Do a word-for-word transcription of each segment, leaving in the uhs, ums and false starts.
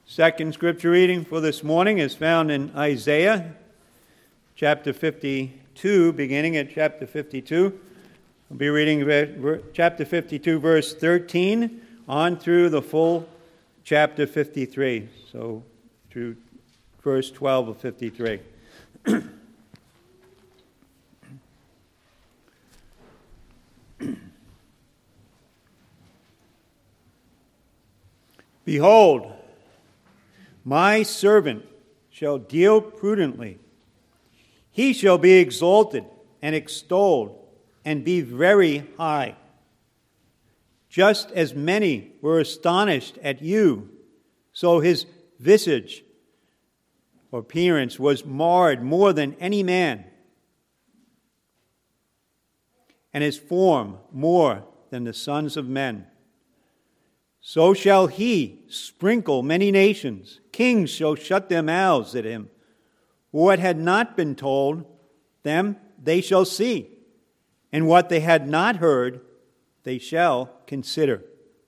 Second scripture reading for this morning is found in Isaiah chapter fifty-two, beginning at chapter fifty-two. I'll be reading chapter fifty-two, verse thirteen, on through the full chapter fifty-three, so through verse twelve of fifty-three. Behold, my servant shall deal prudently. He shall be exalted and extolled and be very high. Just as many were astonished at you, so his visage or appearance was marred more than any man, and his form more than the sons of men. So shall he sprinkle many nations. Kings shall shut their mouths at him. What had not been told them, they shall see, and what they had not heard, they shall consider.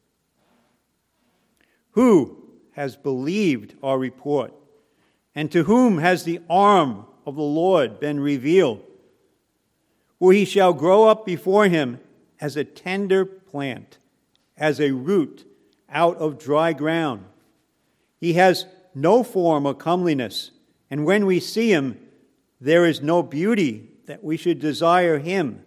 Who has believed our report? And to whom has the arm of the Lord been revealed? For he shall grow up before him as a tender plant, as a root out of dry ground. He has no form or comeliness, and when we see him, there is no beauty that we should desire him.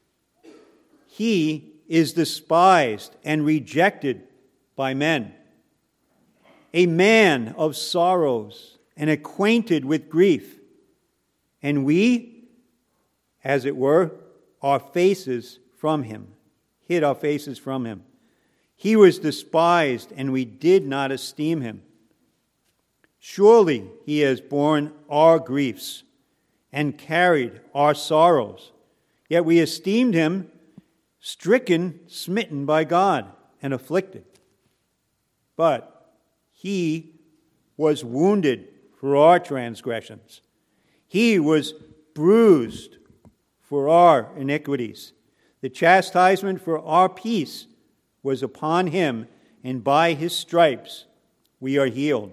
He is despised and rejected by men, a man of sorrows and acquainted with grief. And we, as it were, our faces from him, hid our faces from him. He was despised, and we did not esteem him. Surely he has borne our griefs and carried our sorrows. Yet we esteemed him stricken, smitten by God, and afflicted. But he was wounded for our transgressions. He was bruised for our iniquities. The chastisement for our peace was upon him, and by his stripes we are healed.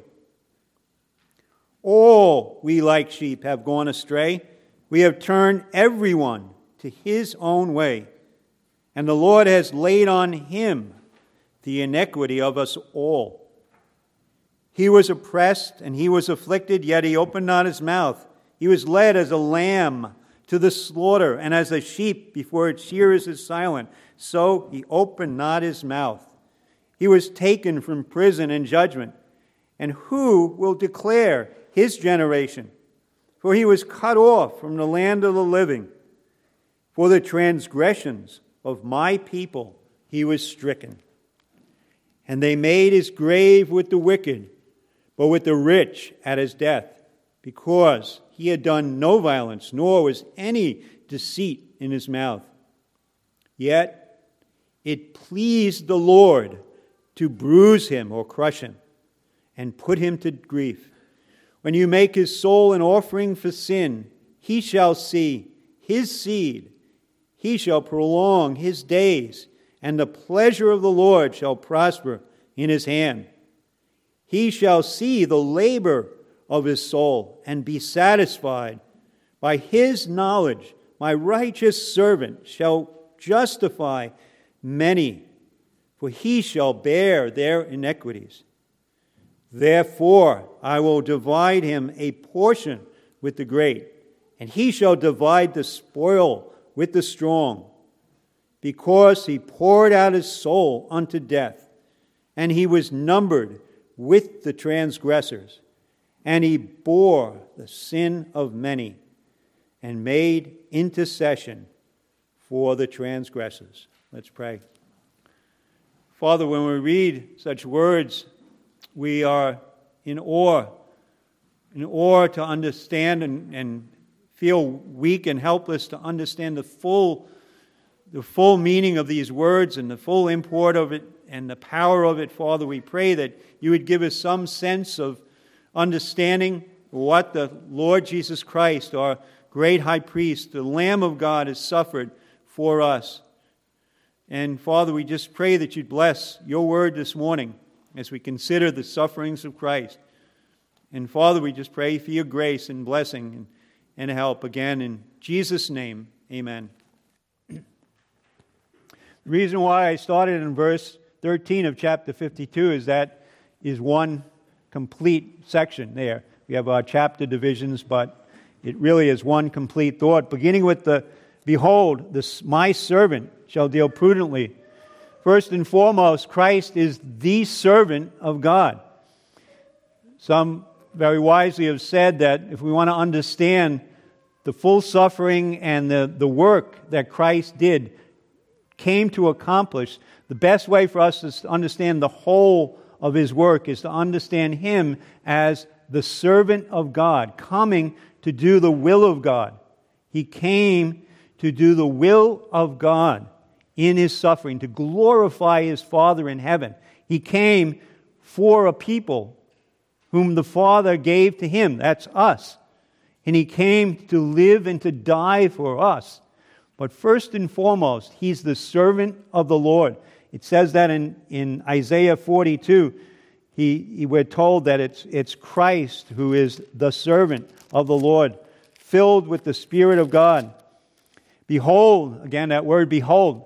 All we like sheep have gone astray. We have turned everyone to his own way, and the Lord has laid on him the iniquity of us all. He was oppressed and he was afflicted, yet he opened not his mouth. He was led as a lamb to the slaughter, and as a sheep before its shearers is silent, so he opened not his mouth. He was taken from prison and judgment. And who will declare his generation? For he was cut off from the land of the living. For the transgressions of my people he was stricken. And they made his grave with the wicked, but with the rich at his death, because he had done no violence, nor was any deceit in his mouth. Yet it pleased the Lord to bruise him or crush him and put him to grief. When you make his soul an offering for sin, he shall see his seed. He shall prolong his days, and the pleasure of the Lord shall prosper in his hand. He shall see the labor of his soul and be satisfied. By his knowledge, my righteous servant shall justify many, for he shall bear their iniquities. Therefore I will divide him a portion with the great, and he shall divide the spoil with the strong, because he poured out his soul unto death, and he was numbered with the transgressors, and he bore the sin of many, and made intercession for the transgressors. Let's pray. Father, when we read such words, we are in awe, in awe to understand and, and feel weak and helpless to understand the full, the full meaning of these words and the full import of it and the power of it. Father, we pray that you would give us some sense of understanding what the Lord Jesus Christ, our great high priest, the Lamb of God, has suffered for us. And Father, we just pray that you'd bless your word this morning as we consider the sufferings of Christ. And Father, we just pray for your grace and blessing and, and help again in Jesus' name. Amen. The reason why I started in verse thirteen of chapter fifty-two is that is one complete section there. We have our chapter divisions, but it really is one complete thought, beginning with the, behold, this, my servant shall deal prudently. First and foremost, Christ is the servant of God. Some very wisely have said that if we want to understand the full suffering and the, the work that Christ did, came to accomplish, the best way for us to understand the whole of His work is to understand Him as the servant of God, coming to do the will of God. He came to do the will of God in His suffering, to glorify His Father in heaven. He came for a people whom the Father gave to Him. That's us. And He came to live and to die for us. But first and foremost, He's the servant of the Lord. It says that in, in Isaiah forty-two. He, he, we're told that it's, it's Christ who is the servant of the Lord, filled with the Spirit of God. Behold, again that word behold,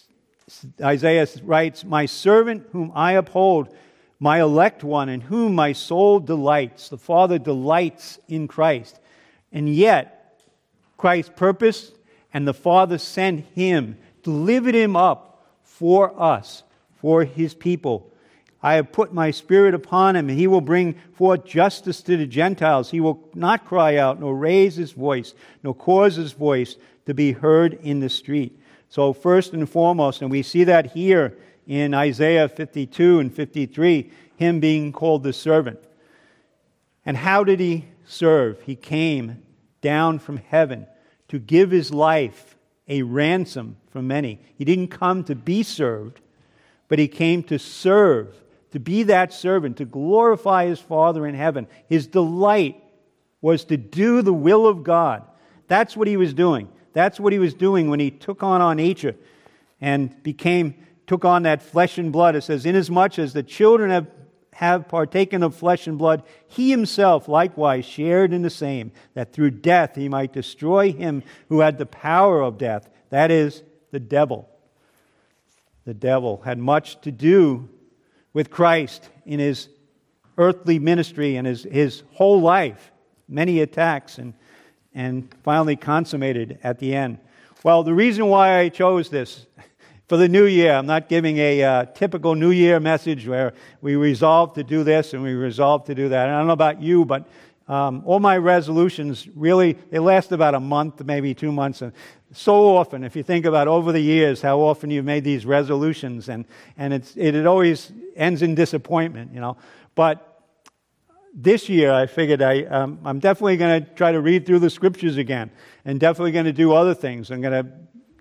Isaiah writes, my servant whom I uphold, my elect one, in whom my soul delights. The Father delights in Christ. And yet, Christ purposed, and the Father sent Him, delivered Him up for us, for His people. I have put my Spirit upon Him, and He will bring forth justice to the Gentiles. He will not cry out, nor raise His voice, nor cause His voice to be heard in the street. So first and foremost, and we see that here in Isaiah fifty-two and fifty-three, Him being called the servant. And how did He serve? He came down from heaven to give His life a ransom for many. He didn't come to be served, but He came to serve, to be that servant, to glorify His Father in heaven. His delight was to do the will of God. That's what He was doing. That's what He was doing when He took on our nature and became, took on that flesh and blood. It says, inasmuch as the children have, have partaken of flesh and blood, He Himself likewise shared in the same, that through death He might destroy him who had the power of death, that is, the devil. The devil had much to do with Christ in His earthly ministry and His, his whole life. Many attacks and, and finally consummated at the end. Well, the reason why I chose this for the new year, I'm not giving a uh, typical New Year message where we resolve to do this and we resolve to do that. And I don't know about you, but um, all my resolutions really, they last about a month, maybe two months. And so often, if you think about over the years, how often you've made these resolutions, and, and it's, it, it always ends in disappointment, you know. But this year, I figured I, um, I'm definitely going to try to read through the Scriptures again, and definitely going to do other things. I'm going to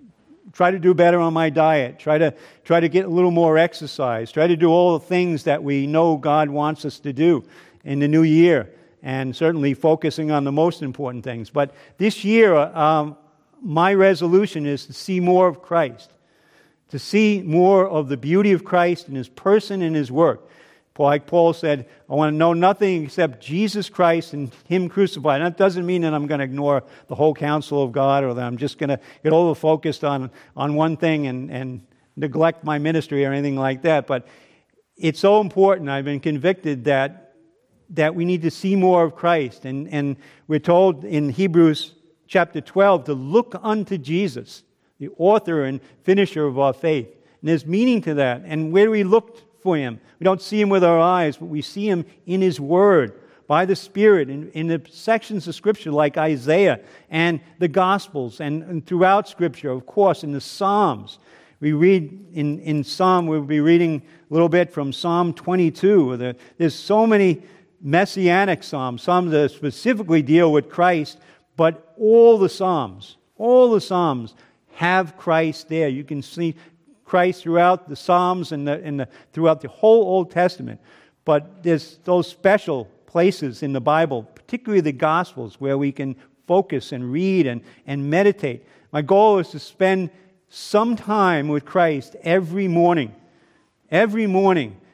try to do better on my diet, try to try to get a little more exercise, try to do all the things that we know God wants us to do in the new year, and certainly focusing on the most important things. But this year, um, my resolution is to see more of Christ, to see more of the beauty of Christ in His person and His work. Like Paul said, I want to know nothing except Jesus Christ and Him crucified. And that doesn't mean that I'm going to ignore the whole counsel of God, or that I'm just going to get over-focused on, on one thing and, and neglect my ministry or anything like that. But it's so important. I've been convicted that, that we need to see more of Christ. And, and we're told in Hebrews chapter twelve to look unto Jesus, the author and finisher of our faith. And there's meaning to that. And where do we look for Him? We don't see Him with our eyes, but we see Him in His Word, by the Spirit, in, in the sections of Scripture like Isaiah and the Gospels, and, and throughout Scripture, of course, in the Psalms. We read in, in Psalm, we'll be reading a little bit from Psalm twenty-two. Where there, there's so many messianic Psalms, some that specifically deal with Christ, but all the Psalms, all the Psalms have Christ there. You can see Christ throughout the Psalms and, the, and the, throughout the whole Old Testament. But there's those special places in the Bible, particularly the Gospels, where we can focus and read and, and meditate. My goal is to spend some time with Christ every morning. Every morning.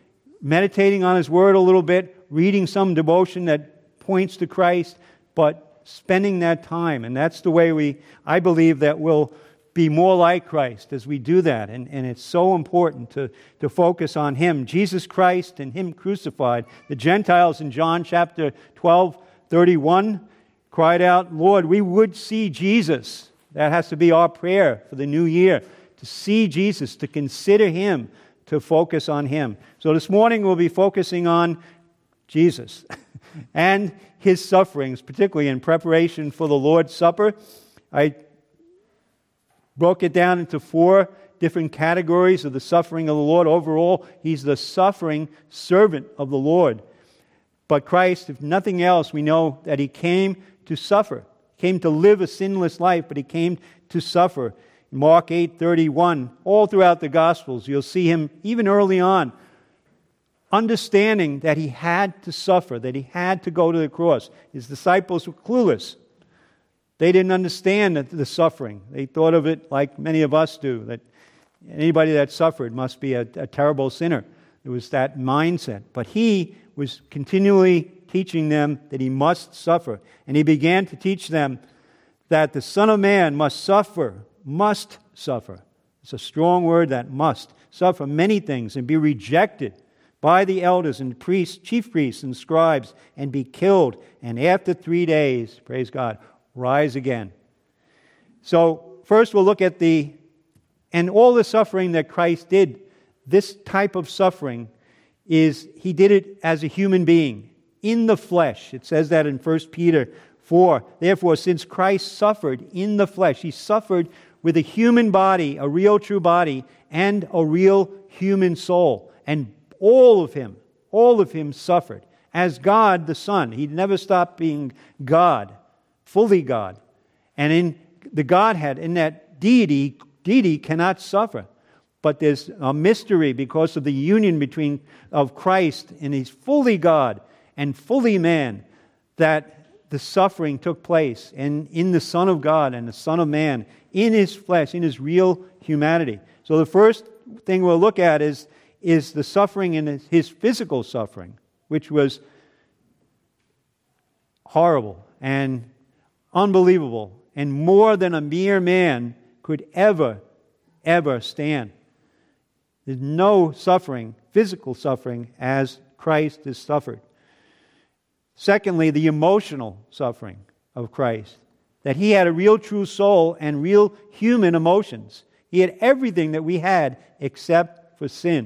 meditating on His Word a little bit, reading some devotion that points to Christ, but spending that time. And that's the way we, I believe, that we'll be more like Christ as we do that. And, and it's so important to, to focus on Him, Jesus Christ and Him crucified. The Gentiles in John chapter twelve, thirty-one cried out, Lord, we would see Jesus. That has to be our prayer for the new year, to see Jesus, to consider Him, to focus on Him. So this morning we'll be focusing on Jesus and His sufferings, particularly in preparation for the Lord's Supper. I broke it down into four different categories of the suffering of the Lord. Overall, He's the suffering servant of the Lord. But Christ, if nothing else, we know that He came to suffer. He came to live a sinless life, but He came to suffer. Mark eight thirty-one, all throughout the Gospels, you'll see Him, even early on, understanding that He had to suffer, that He had to go to the cross. His disciples were clueless. They didn't understand the suffering. They thought of it like many of us do, that anybody that suffered must be a, a terrible sinner. It was that mindset. But He was continually teaching them that He must suffer. And He began to teach them that the Son of Man must suffer, must suffer. It's a strong word, that must. Suffer many things and be rejected by the elders and priests, chief priests and scribes, and be killed. And after three days, praise God, rise again. So first we'll look at the, and all the suffering that Christ did. This type of suffering is, He did it as a human being, in the flesh. It says that in First Peter four. Therefore, since Christ suffered in the flesh, He suffered with a human body, a real true body, and a real human soul. And all of Him, all of Him suffered. As God the Son, He never stopped being God, fully God. And in the Godhead, in that deity, deity cannot suffer. But there's a mystery because of the union between of Christ, and He's fully God and fully man, that the suffering took place in, in the Son of God and the Son of Man, in His flesh, in His real humanity. So the first thing we'll look at is, is the suffering in His, his physical suffering, which was horrible and unbelievable, and more than a mere man could ever, ever stand. There's no suffering, physical suffering, as Christ has suffered. Secondly, the emotional suffering of Christ. That He had a real true soul and real human emotions. He had everything that we had except for sin.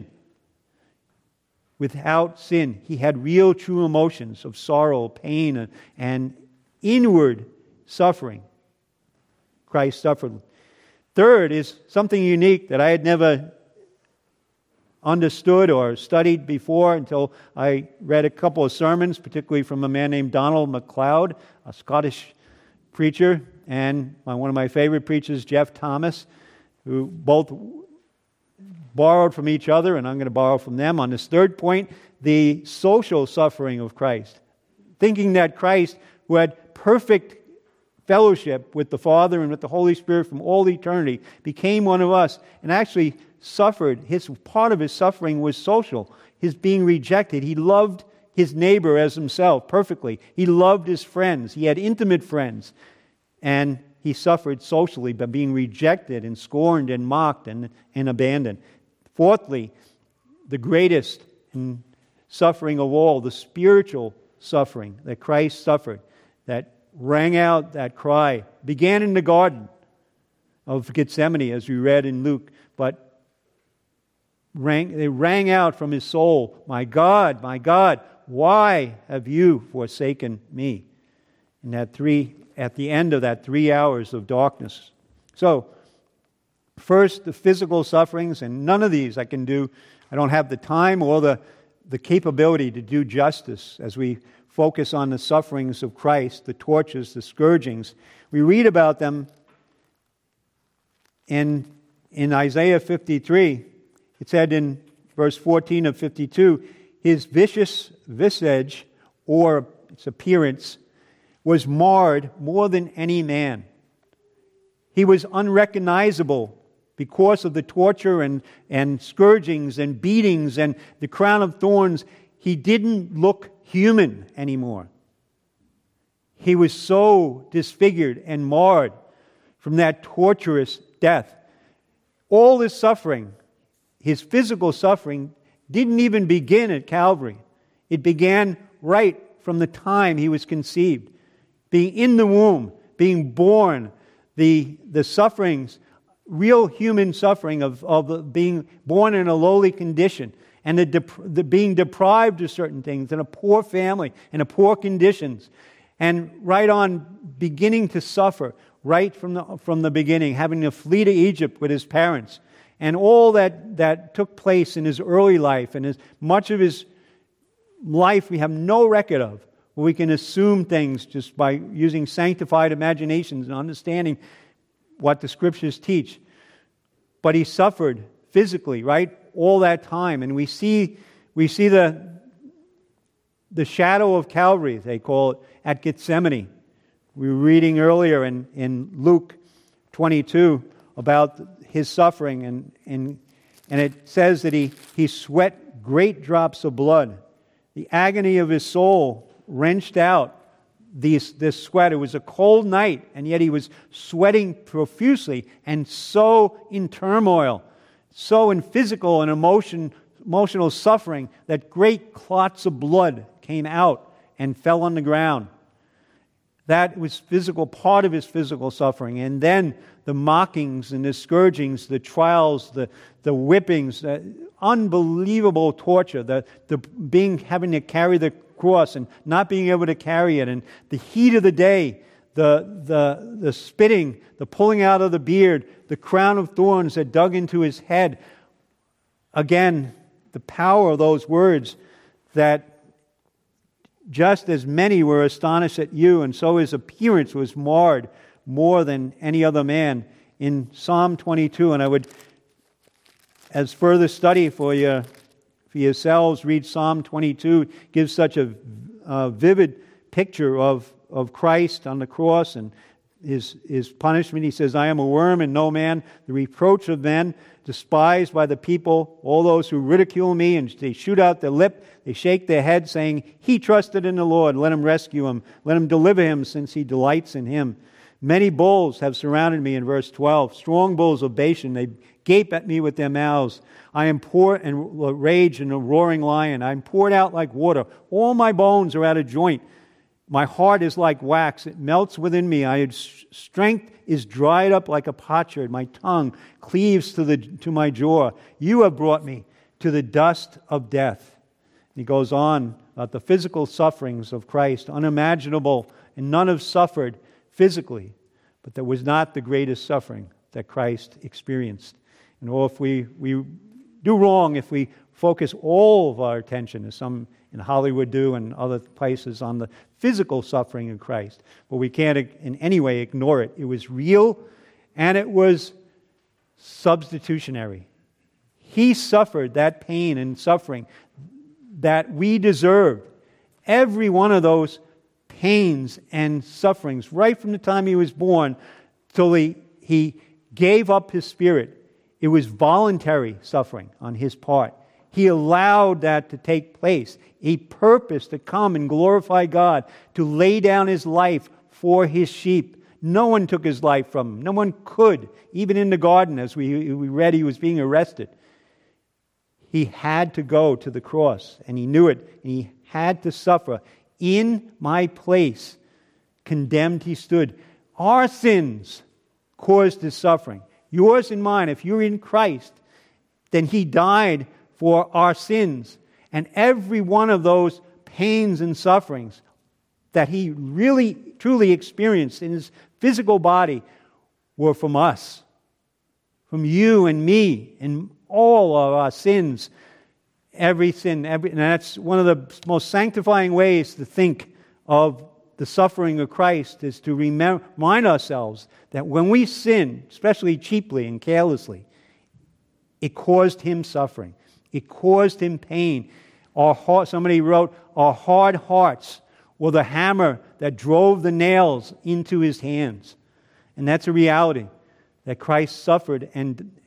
Without sin, He had real true emotions of sorrow, pain, and inward suffering. Christ suffered. Third is something unique that I had never understood or studied before until I read a couple of sermons, particularly from a man named Donald MacLeod, a Scottish preacher, and one of my favorite preachers, Jeff Thomas, who both borrowed from each other, and I'm going to borrow from them. On this third point, the social suffering of Christ. Thinking that Christ, who had perfect fellowship with the Father and with the Holy Spirit from all eternity, became one of us and actually suffered. His part of His suffering was social. His being rejected. He loved His neighbor as Himself perfectly. He loved His friends. He had intimate friends. And He suffered socially by being rejected and scorned and mocked and, and abandoned. Fourthly, the greatest suffering of all, the spiritual suffering that Christ suffered, that rang out, that cry, began in the Garden of Gethsemane, as we read in Luke, but rang, they rang out from His soul, "My God, my God, why have You forsaken Me?" And that three, at the end of that three hours of darkness. So, first, the physical sufferings, and none of these I can do. I don't have the time or the, the capability to do justice as we focus on the sufferings of Christ, the tortures, the scourgings. We read about them in, in Isaiah fifty-three. It said in verse fourteen of fifty-two, His vicious visage, or its appearance, was marred more than any man. He was unrecognizable Because of the torture and, and scourgings and beatings and the crown of thorns, he didn't look human anymore. He was so disfigured and marred from that torturous death. All this suffering, his physical suffering, didn't even begin at Calvary. It began right from the time he was conceived. Being in the womb, being born, the, the sufferings, real human suffering of, of being born in a lowly condition and the, dep- the being deprived of certain things in a poor family, in a poor conditions. And right on beginning to suffer, right from the, from the beginning, having to flee to Egypt with his parents. And all that, that took place in his early life and his, much of his life we have no record of. We can assume things just by using sanctified imaginations and understanding what the Scriptures teach. But he suffered physically, right, all that time. And we see we see the, the shadow of Calvary, they call it, at Gethsemane. We were reading earlier in, in Luke twenty-two about his suffering, and, and, and it says that he, he sweat great drops of blood. The agony of his soul wrenched out these, this sweat. It was a cold night, and yet he was sweating profusely and so in turmoil, so in physical and emotion, emotional suffering that great clots of blood came out and fell on the ground. That was physical, part of his physical suffering. And then the mockings and the scourgings, the trials, the, the whippings, the unbelievable torture, the, the being having to carry the cross and not being able to carry it, and the heat of the day, the, the, the spitting, the pulling out of the beard, the crown of thorns that dug into his head. Again, the power of those words that just as many were astonished at you, and so his appearance was marred more than any other man. In Psalm twenty-two, and I would, as further study for you, for yourselves, read Psalm twenty-two. It gives such a, a vivid picture of, of Christ on the cross and his, his punishment. He says, I am a worm and no man, the reproach of men, despised by the people, all those who ridicule me, and they shoot out their lip, they shake their head, saying, he trusted in the Lord, let him rescue him, let him deliver him, since he delights in him. Many bulls have surrounded me, in verse twelve, strong bulls of Bashan, they gape at me with their mouths. I am poor and rage in a roaring lion. I am poured out like water. All my bones are out of joint. My heart is like wax. It melts within me. I strength is dried up like a potsherd. My tongue cleaves to the to my jaw. You have brought me to the dust of death. He goes on about the physical sufferings of Christ, unimaginable, and none have suffered physically, but that was not the greatest suffering that Christ experienced. And oh, if we, we do wrong, if we focus all of our attention, as some in Hollywood do and other places, on the physical suffering of Christ, but we can't in any way ignore it. It was real and it was substitutionary. He suffered that pain and suffering that we deserved. Every one of those pains and sufferings, right from the time he was born till he, he gave up his spirit. It was voluntary suffering on his part. He allowed that to take place. He purposed to come and glorify God, to lay down his life for his sheep. No one took his life from him. No one could. Even in the garden, as we, we read, he was being arrested. He had to go to the cross, and he knew it, and he had to suffer. In my place, condemned he stood. Our sins caused his suffering. Yours and mine. If you're in Christ, then he died for our sins. And every one of those pains and sufferings that he really, truly experienced in his physical body were from us. From you and me and all of our sins. Every sin. Every, and that's one of the most sanctifying ways to think of the suffering of Christ, is to remember, remind ourselves that when we sin, especially cheaply and carelessly, it caused him suffering. It caused him pain. Our heart, somebody wrote, our hard hearts were the hammer that drove the nails into his hands. And that's a reality, that Christ suffered and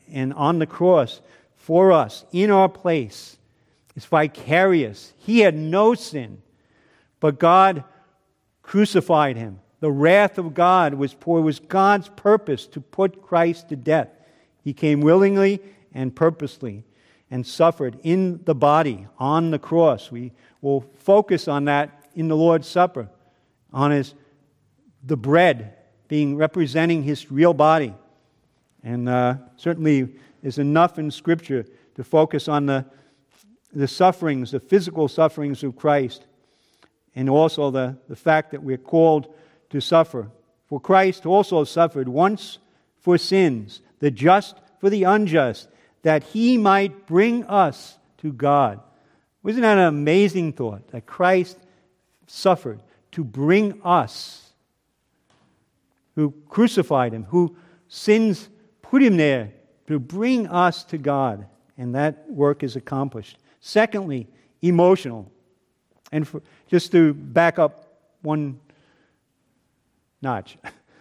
and on the cross for us, in our place. It's vicarious. He had no sin, but God crucified him. The wrath of God was poured. It was God's purpose to put Christ to death. He came willingly and purposely and suffered in the body on the cross. We will focus on that in the Lord's Supper, on his the bread being representing his real body. And uh, certainly there's enough in Scripture to focus on the, the sufferings, the physical sufferings of Christ, and also the, the fact that we're called to suffer. For Christ also suffered once for sins, the just for the unjust, that he might bring us to God. Wasn't that an amazing thought? That Christ suffered to bring us, who crucified him, who sins put him there to bring us to God. And that work is accomplished. Secondly, emotional. And for, just to back up one notch.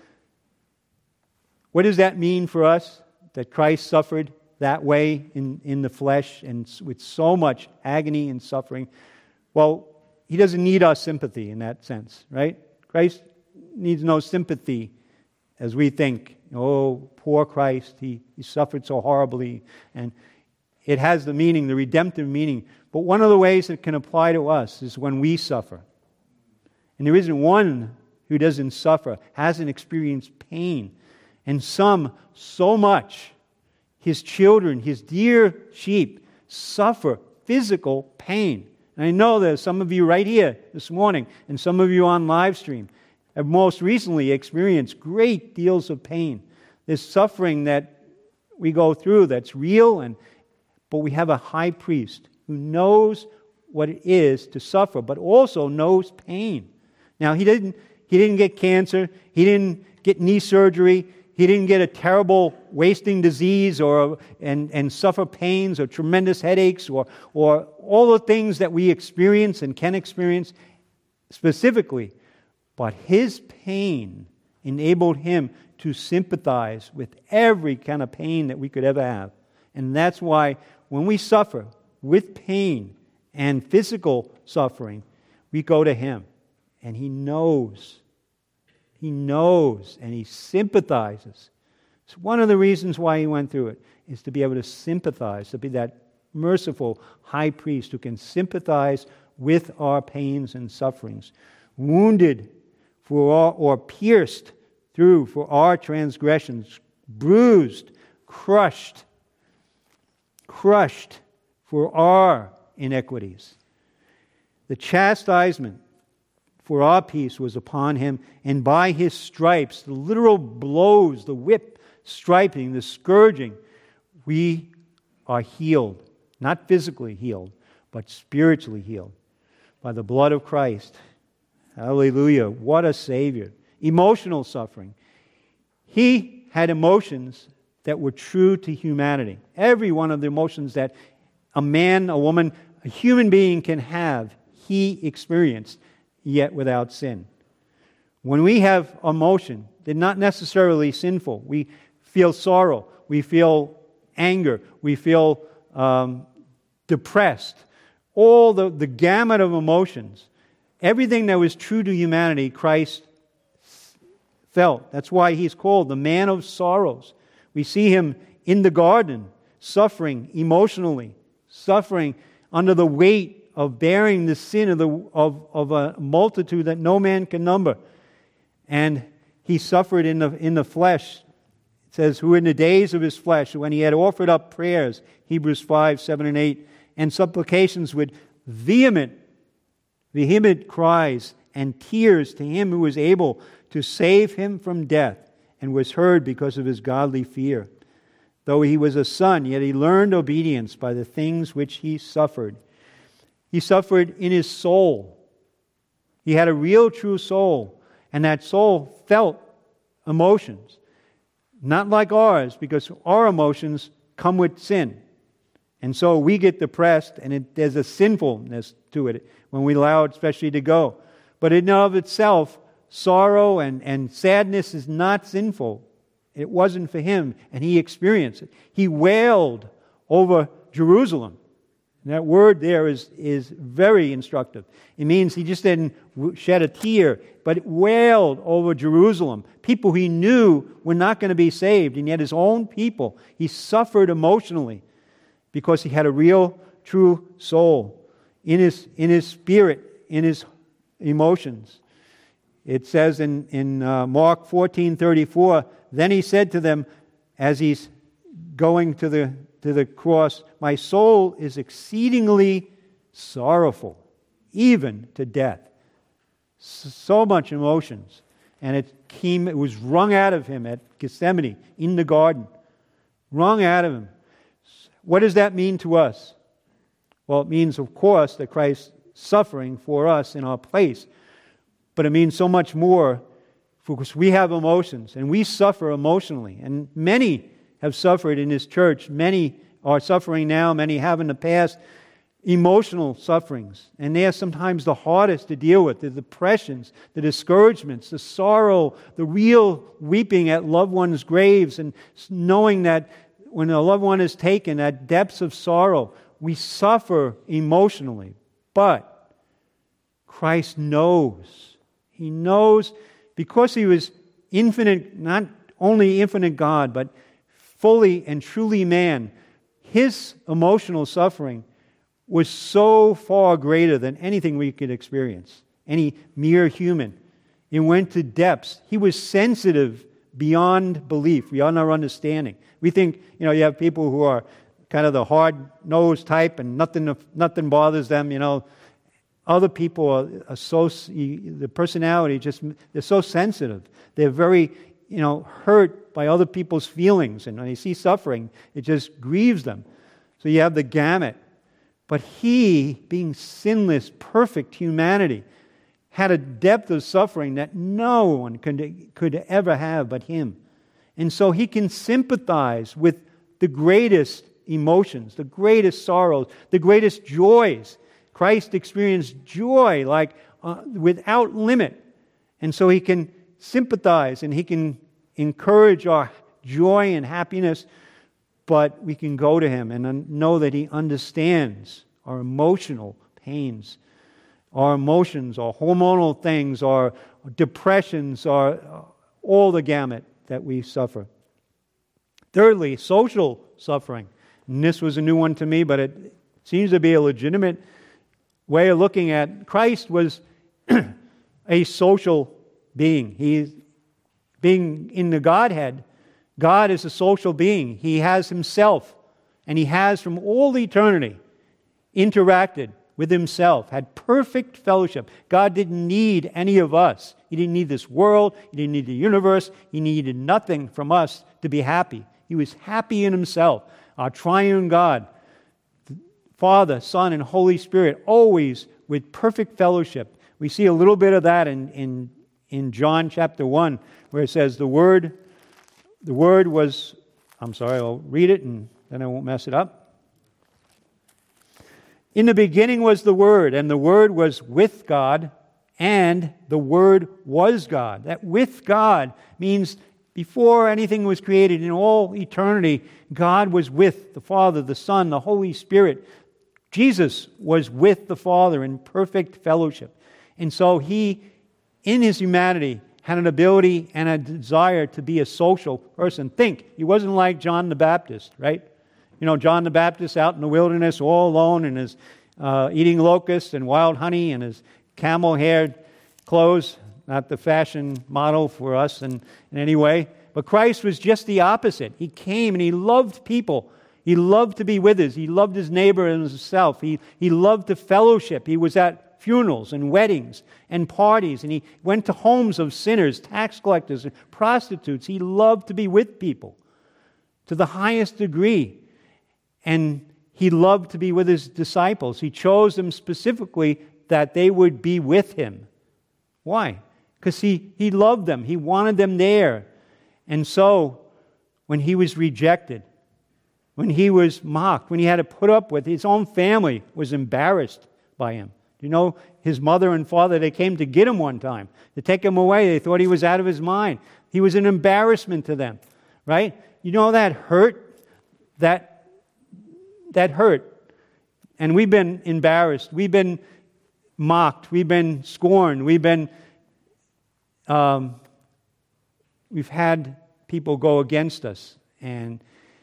What does that mean for us? That Christ suffered that way in, in the flesh and with so much agony and suffering? Well, he doesn't need our sympathy in that sense, right? Christ needs no sympathy as we think, oh, poor Christ, he, he suffered so horribly. And it has the meaning, the redemptive meaning. But one of the ways it can apply to us is when we suffer. And there isn't one who doesn't suffer, hasn't experienced pain. And some so much. His children, his dear sheep, suffer physical pain. And I know there's some of you right here this morning, and some of you on live stream, have most recently experienced great deals of pain. There's suffering that we go through that's real, and but we have a high priest who knows what it is to suffer, but also knows pain. Now, he didn't, he didn't get cancer, he didn't get knee surgery, he didn't get a terrible wasting disease or and, and suffer pains or tremendous headaches or, or all the things that we experience and can experience specifically. But his pain enabled him to sympathize with every kind of pain that we could ever have. And that's why when we suffer with pain and physical suffering, we go to him. And he knows. He knows and he sympathizes. It's one of the reasons why he went through it, is to be able to sympathize, to be that merciful high priest who can sympathize with our pains and sufferings. Wounded for our, or pierced through for our transgressions, bruised, crushed, crushed for our iniquities. The chastisement for our peace was upon him, and by his stripes, the literal blows, the whip, striping, the scourging, we are healed. Not physically healed, but spiritually healed by the blood of Christ. Hallelujah. What a Savior. Emotional suffering. He had emotions that were true to humanity. Every one of the emotions that a man, a woman, a human being can have, he experienced, yet without sin. When we have emotion, they're not necessarily sinful. We feel sorrow, we feel anger, we feel um, depressed. All the, the gamut of emotions. Everything that was true to humanity, Christ felt. That's why he's called the man of sorrows. We see him in the garden, suffering emotionally, suffering under the weight of bearing the sin of, the, of, of a multitude that no man can number. And he suffered in the, in the flesh. It says, who in the days of his flesh, when he had offered up prayers, Hebrews five, seven, and eight, and supplications with vehement, vehement cries and tears to him who was able to save him from death, and was heard because of his godly fear. Though he was a son, yet he learned obedience by the things which he suffered. He suffered in his soul. He had a real, true soul, and that soul felt emotions. Not like ours, because our emotions come with sin. And so we get depressed, and it, there's a sinfulness to it when we allow it especially to go. But in and of itself, sorrow and, and sadness is not sinful. It wasn't for him, and he experienced it. He wailed over Jerusalem. And that word there is, is very instructive. It means he just didn't shed a tear, but it wailed over Jerusalem. People he knew were not going to be saved, and yet his own people, he suffered emotionally because he had a real, true soul in his, in his spirit, in his emotions. It says in, in uh, Mark fourteen thirty-four, then he said to them as he's going to the to the cross, my soul is exceedingly sorrowful, even to death. So much emotions. And it came, it was wrung out of him at Gethsemane, in the garden. Wrung out of him. What does that mean to us? Well, it means, of course, that Christ's suffering for us in our place. But it means so much more, because we have emotions, and we suffer emotionally. And many have suffered in this church. Many are suffering now, many have in the past, emotional sufferings. And they are sometimes the hardest to deal with, the depressions, the discouragements, the sorrow, the real weeping at loved ones' graves, and knowing that when a loved one is taken, at depths of sorrow, we suffer emotionally. But Christ knows. He knows because He was infinite, not only infinite God, but fully and truly man. His emotional suffering was so far greater than anything we could experience, any mere human. It went to depths. He was sensitive beyond belief, beyond our understanding. We think, you know, you have people who are kind of the hard-nosed type and nothing nothing bothers them, you know. Other people are, are so, the personality just, they're so sensitive. They're very, you know, hurt by other people's feelings. And when they see suffering, it just grieves them. So you have the gamut. But He, being sinless, perfect humanity, had a depth of suffering that no one could, could ever have but Him. And so He can sympathize with the greatest emotions, the greatest sorrows, the greatest joys. Christ experienced joy like uh, without limit. And so He can sympathize and He can encourage our joy and happiness, but we can go to Him and know that He understands our emotional pains, our emotions, our hormonal things, our depressions, our all the gamut that we suffer. Thirdly, social suffering. And this was a new one to me, but it seems to be a legitimate way of looking at. Christ was a social being. He, being in the Godhead, God is a social being. He has Himself, and He has from all eternity interacted with Himself, had perfect fellowship. God didn't need any of us. He didn't need this world. He didn't need the universe. He needed nothing from us to be happy. He was happy in Himself. Our triune God, Father, Son, and Holy Spirit, always with perfect fellowship. We see a little bit of that in, in, in John chapter one, where it says the Word, the Word was, I'm sorry, I'll read it and then I won't mess it up. In the beginning was the Word, and the Word was with God, and the Word was God. That with God means before anything was created, in all eternity, God was with the Father, the Son, the Holy Spirit. Jesus was with the Father in perfect fellowship. And so He, in His humanity, had an ability and a desire to be a social person. Think, He wasn't like John the Baptist, right? You know, John the Baptist out in the wilderness all alone and his uh, eating locusts and wild honey and his camel-haired clothes, not the fashion model for us in, in any way. But Christ was just the opposite. He came and He loved people. He loved to be with us. He loved His neighbor and Himself. He, he loved to fellowship. He was at funerals and weddings and parties, and He went to homes of sinners, tax collectors, and prostitutes. He loved to be with people to the highest degree. And He loved to be with His disciples. He chose them specifically that they would be with Him. Why? Because he, he loved them. He wanted them there. And so, when He was rejected, when He was mocked, when He had to put up with, His own family was embarrassed by Him. You know, His mother and father, they came to get Him one time, to take Him away. They thought He was out of His mind. He was an embarrassment to them. right? You know that hurt? That, that hurt. And we've been embarrassed. We've been mocked. We've been scorned. We've been, um, we've had people go against us and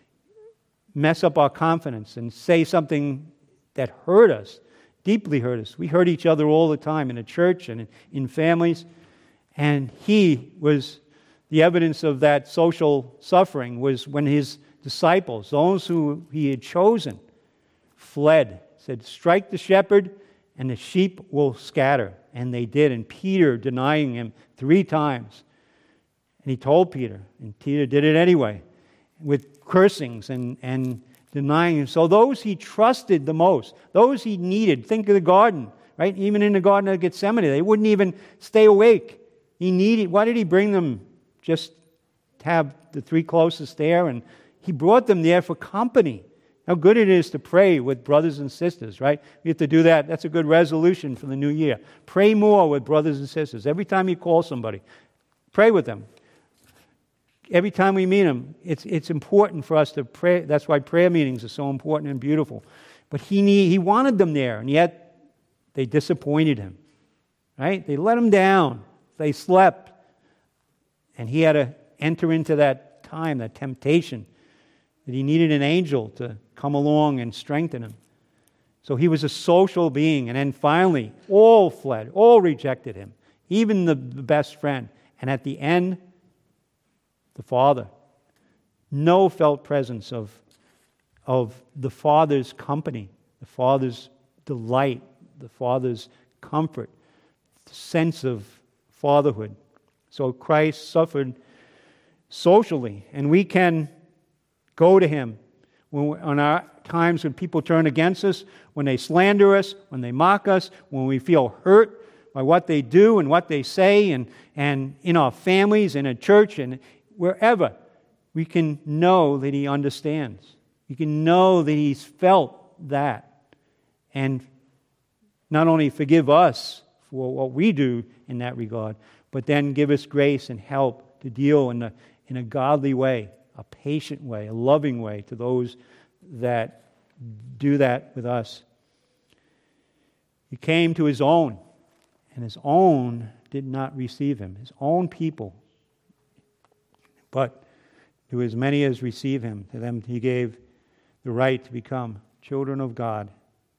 mess up our confidence and say something that hurt us, deeply hurt us. We hurt each other all the time in a church and in families. And he was, the evidence of that social suffering was when his disciples, those who he had chosen, fled. Said, strike the shepherd and the sheep will scatter. And they did. And Peter denying him three times. And he told Peter, and Peter did it anyway, with cursings and, and denying him. So those he trusted the most, those he needed, think of the garden, right? Even in the Garden of Gethsemane, they wouldn't even stay awake. He needed, why did he bring them? Just to have the three closest there? And he brought them there for company. How good it is to pray with brothers and sisters, right? We have to do that. That's a good resolution for the new year. Pray more with brothers and sisters. Every time you call somebody, pray with them. Every time we meet them, it's it's important for us to pray. That's why prayer meetings are so important and beautiful. But he need, he wanted them there, and yet they disappointed him, right? They let him down. They slept. And he had to enter into that time, that temptation, that he needed an angel to come along and strengthen him. So he was a social being. And then finally, all fled, all rejected him, even the, the best friend. And at the end, the Father. No felt presence of, of the Father's company, the Father's delight, the Father's comfort, the sense of fatherhood. So Christ suffered socially, and we can go to Him when we, on our times when people turn against us, when they slander us, when they mock us, when we feel hurt by what they do and what they say, and, and in our families, in a church, and wherever, we can know that He understands. We can know that He's felt that, and not only forgive us for what we do in that regard, but then give us grace and help to deal in a, in a godly way, a patient way, a loving way to those that do that with us. He came to His own, and His own did not receive Him, His own people. But to as many as receive Him, to them He gave the right to become children of God.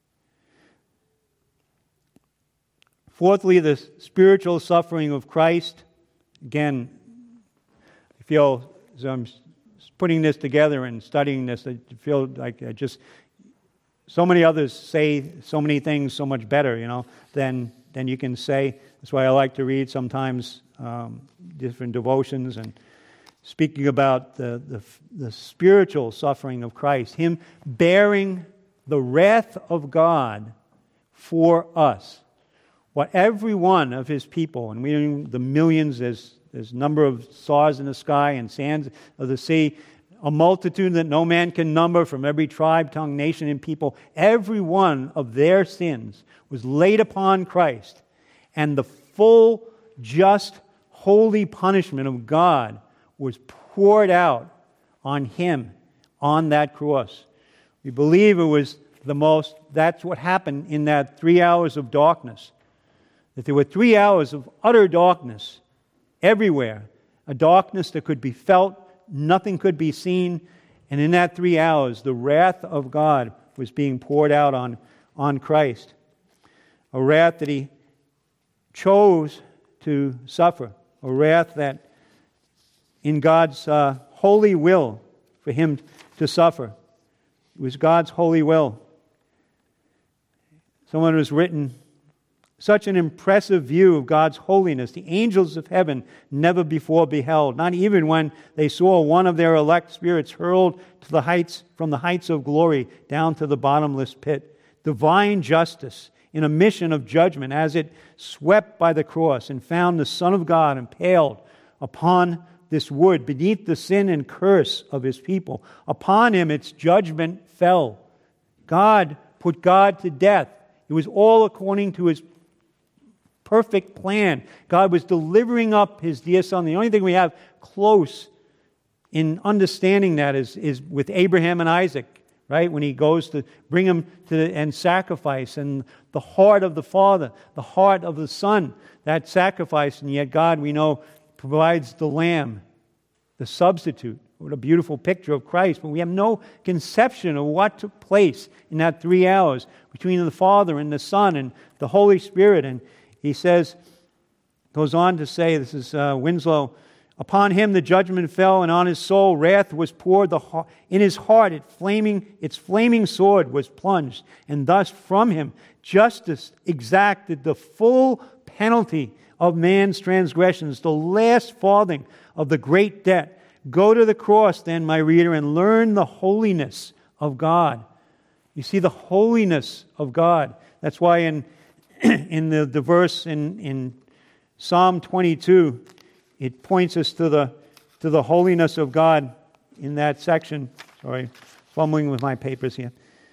Fourthly, the spiritual suffering of Christ. Again, I feel as I'm putting this together and studying this, I feel like I just, so many others say so many things so much better, you know, than, than you can say. That's why I like to read sometimes um, different devotions and speaking about the, the, the spiritual suffering of Christ, Him bearing the wrath of God for us. What every one of His people, and we the millions, there's there's number of stars in the sky and sands of the sea, a multitude that no man can number from every tribe, tongue, nation, and people. Every one of their sins was laid upon Christ, and the full, just, holy punishment of God was poured out on Him on that cross. We believe it was the most, that's what happened in that three hours of darkness. That there were three hours of utter darkness everywhere. A darkness that could be felt, nothing could be seen. And in that three hours, the wrath of God was being poured out on, on Christ. A wrath that He chose to suffer. A wrath that in God's uh, holy will for Him to suffer. It was God's holy will. Someone has written, such an impressive view of God's holiness the angels of heaven never before beheld, not even when they saw one of their elect spirits hurled to the heights from the heights of glory down to the bottomless pit. Divine justice in a mission of judgment as it swept by the cross and found the Son of God impaled upon this wood beneath the sin and curse of His people. Upon Him its judgment fell. God put God to death. It was all according to His perfect plan. God was delivering up His dear Son. The only thing we have close in understanding that is, is with Abraham and Isaac, right? When he goes to bring him to and sacrifice, and the heart of the Father, the heart of the Son, that sacrifice, and yet God, we know, provides the Lamb, the substitute. What a beautiful picture of Christ. But we have no conception of what took place in that three hours between the Father and the Son and the Holy Spirit. And he says, goes on to say, this is uh, Winslow, upon him the judgment fell, and on his soul wrath was poured. The heart, in his heart it flaming, its flaming sword was plunged, and thus from him justice exacted the full penalty of man's transgressions, the last farthing of the great debt. Go to the cross then, my reader, and learn the holiness of God. You see the holiness of God. That's why in in the, the verse in, in Psalm twenty-two, it points us to the to the holiness of God in that section. Sorry, fumbling with my papers here.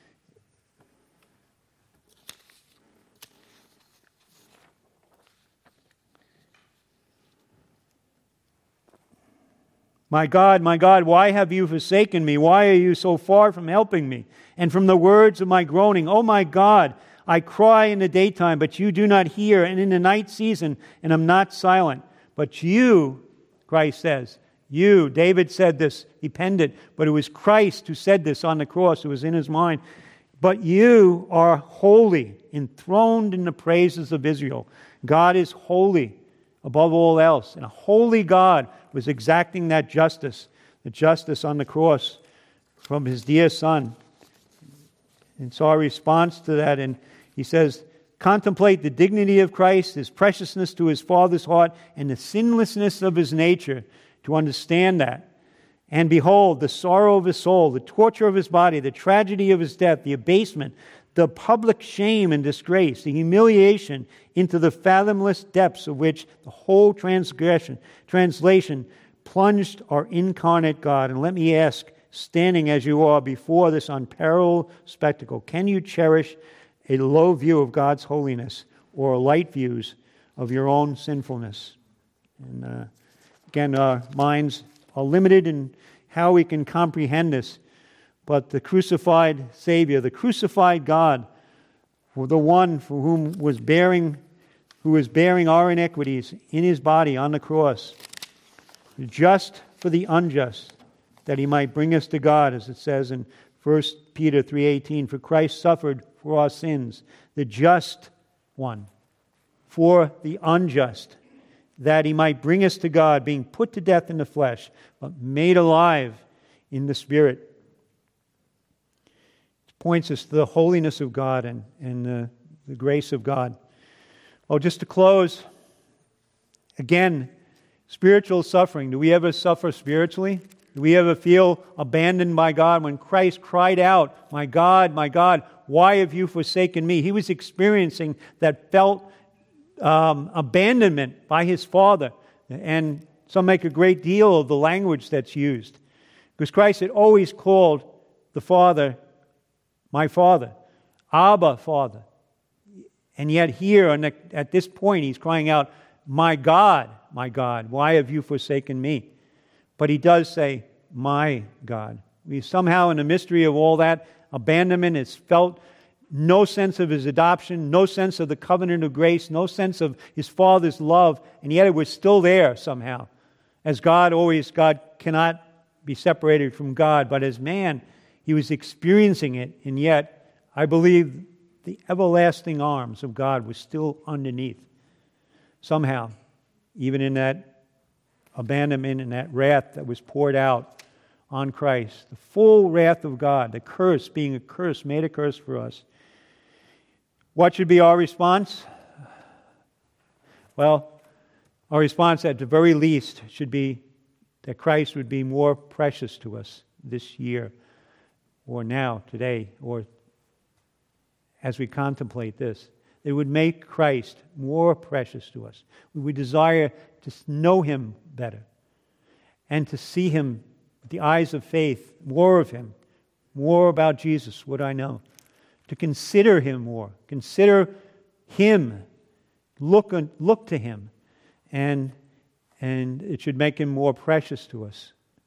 My God, my God, why have you forsaken me? Why are you so far from helping me? And from the words of my groaning, oh my God, I cry in the daytime, but you do not hear, and in the night season, and am not silent. But you, Christ says, you, David said this, he penned it, but it was Christ who said this on the cross, it was in his mind. But you are holy, enthroned in the praises of Israel. God is holy above all else, and a holy God was exacting that justice, the justice on the cross from his dear Son. And so our response to that, and he says, contemplate the dignity of Christ, his preciousness to his Father's heart, and the sinlessness of his nature, to understand that. And behold, the sorrow of his soul, the torture of his body, the tragedy of his death, the abasement, the public shame and disgrace, the humiliation into the fathomless depths of which the whole transgression, translation plunged our incarnate God. And let me ask, standing as you are before this unparalleled spectacle, can you cherish a low view of God's holiness or light views of your own sinfulness? And uh, again, our minds are limited in how we can comprehend this. But the crucified Savior, the crucified God, the one for whom was bearing, who was bearing our iniquities in his body on the cross, just for the unjust, that he might bring us to God, as it says in First Peter three eighteen, for Christ suffered for our sins, the just one, for the unjust, that he might bring us to God, being put to death in the flesh, but made alive in the Spirit. Points us to the holiness of God and, and the, the grace of God. Oh, just to close, again, spiritual suffering. Do we ever suffer spiritually? Do we ever feel abandoned by God? When Christ cried out, my God, my God, why have you forsaken me? He was experiencing that felt um, abandonment by his Father. And some make a great deal of the language that's used. Because Christ had always called the Father my Father, Abba, Father. And yet here, at this point, he's crying out, my God, my God, why have you forsaken me? But he does say, my God. We somehow, in the mystery of all that abandonment, it's felt no sense of his adoption, no sense of the covenant of grace, no sense of his Father's love, and yet it was still there somehow. As God always, God cannot be separated from God, but as man, he was experiencing it, and yet I believe the everlasting arms of God was still underneath. Somehow, even in that abandonment and that wrath that was poured out on Christ, the full wrath of God, the curse being a curse, made a curse for us. What should be our response? Well, our response at the very least should be that Christ would be more precious to us this year, or now, today, or as we contemplate this. It would make Christ more precious to us. We would desire to know him better and to see him with the eyes of faith, more of him, more about Jesus, would I know. To consider him more, consider him, look, look to him, and, and it should make him more precious to us.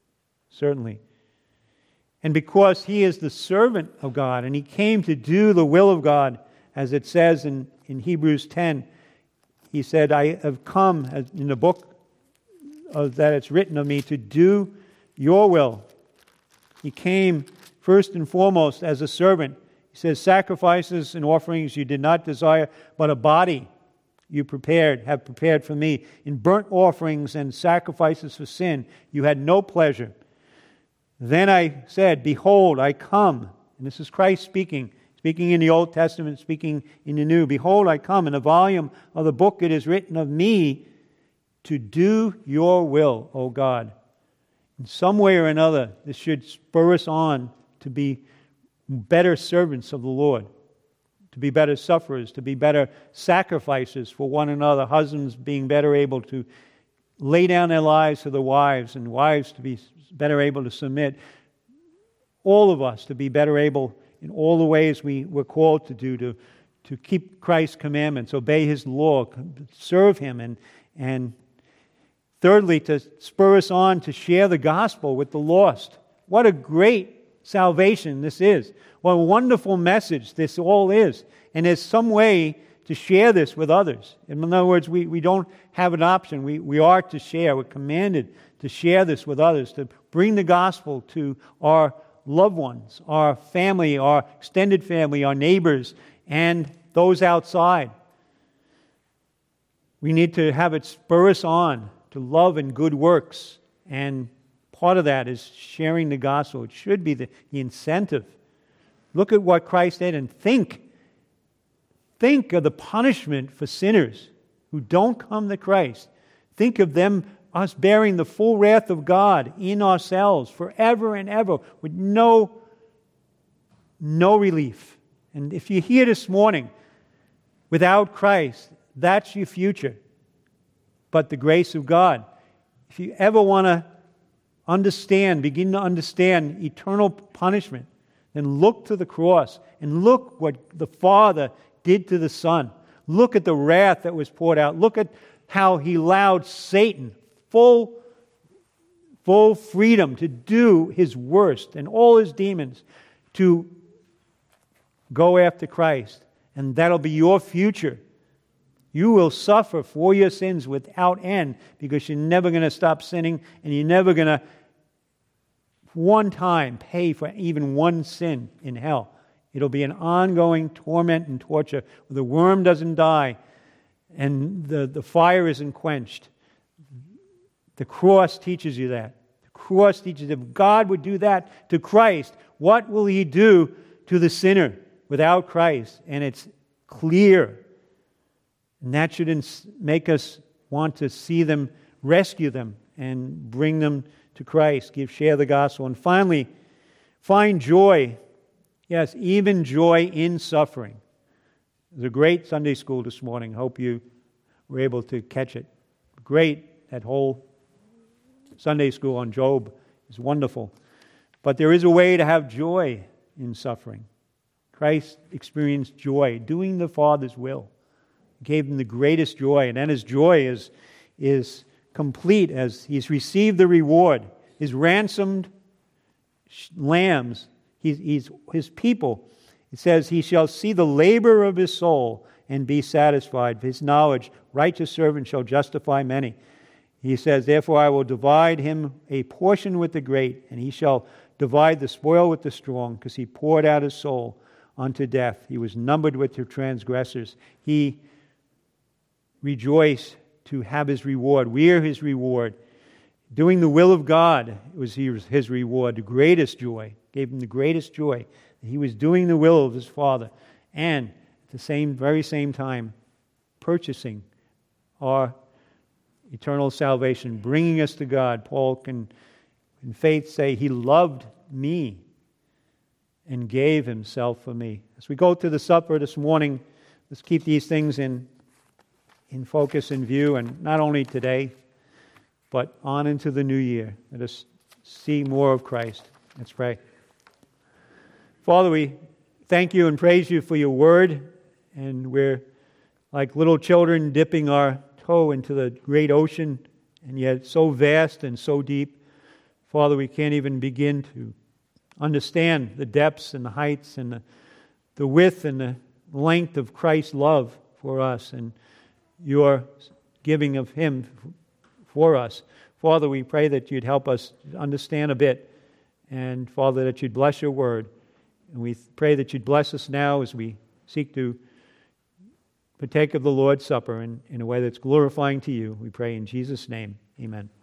certainly. And because he is the servant of God, and he came to do the will of God, as it says in, in Hebrews ten, he said, I have come, as in the book of, that it's written of me, to do your will. He came first and foremost as a servant. He says, sacrifices and offerings you did not desire, but a body you prepared, have prepared for me. In burnt offerings and sacrifices for sin, you had no pleasure. Then I said, behold, I come. And this is Christ speaking, speaking in the Old Testament, speaking in the New. Behold, I come. In the volume of the book it is written of me to do your will, O God. In some way or another, this should spur us on to be better servants of the Lord, to be better sufferers, to be better sacrifices for one another, husbands being better able to lay down their lives for the wives, and wives to be better able to submit. All of us to be better able in all the ways we were called to do, to, to keep Christ's commandments, obey His law, serve Him, and, and thirdly, to spur us on to share the gospel with the lost. What a great salvation this is. What a wonderful message this all is. And there's some way to share this with others. In other words, we, we don't have an option. We, we are to share. We're commanded to share this with others, to bring the gospel to our loved ones, our family, our extended family, our neighbors, and those outside. We need to have it spur us on to love and good works, and part of that is sharing the gospel. It should be the, the incentive. Look at what Christ did and think. Think of the punishment for sinners who don't come to Christ. Think of them, us bearing the full wrath of God in ourselves forever and ever with no, no relief. And if you're here this morning without Christ, that's your future. But the grace of God. If you ever want to understand, begin to understand eternal punishment, then look to the cross and look what the Father did to the Son. Look at the wrath that was poured out. Look at how He allowed Satan full, full freedom to do his worst, and all his demons to go after Christ. And that'll be your future. You will suffer for your sins without end, because you're never going to stop sinning, and you're never going to one time pay for even one sin in hell. It'll be an ongoing torment and torture. The worm doesn't die, and the, the fire isn't quenched. The cross teaches you that. The cross teaches, if God would do that to Christ, what will He do to the sinner without Christ? And it's clear. And that should make us want to see them, rescue them, and bring them to Christ, give, share the gospel. And finally, find joy. Yes, even joy in suffering. It was a great Sunday school this morning. Hope you were able to catch it. Great, that whole Sunday school on Job is wonderful. But there is a way to have joy in suffering. Christ experienced joy, doing the Father's will. He gave Him the greatest joy, and then His joy is, is complete as He's received the reward. His ransomed lambs, he's, he's His people. It says, He shall see the labor of His soul and be satisfied. His knowledge, righteous servant shall justify many. He says, therefore I will divide him a portion with the great, and he shall divide the spoil with the strong, because he poured out his soul unto death. He was numbered with the transgressors. He rejoiced to have his reward. We are his reward. Doing the will of God was his reward, the greatest joy. Gave him the greatest joy. He was doing the will of his Father, and at the same, very same time, purchasing our eternal salvation, bringing us to God. Paul can, in faith, say, He loved me and gave Himself for me. As we go to the supper this morning, let's keep these things in, in focus, in view, and not only today, but on into the new year. Let us see more of Christ. Let's pray. Father, we thank You and praise You for Your word, and we're like little children dipping our toe into the great ocean, and yet so vast and so deep. Father, we can't even begin to understand the depths and the heights and the, the width and the length of Christ's love for us and your giving of Him for us. Father, we pray that you'd help us understand a bit, and Father, that you'd bless your word. And we pray that you'd bless us now as we seek to partake of the Lord's Supper in, in a way that's glorifying to you. We pray in Jesus' name. Amen.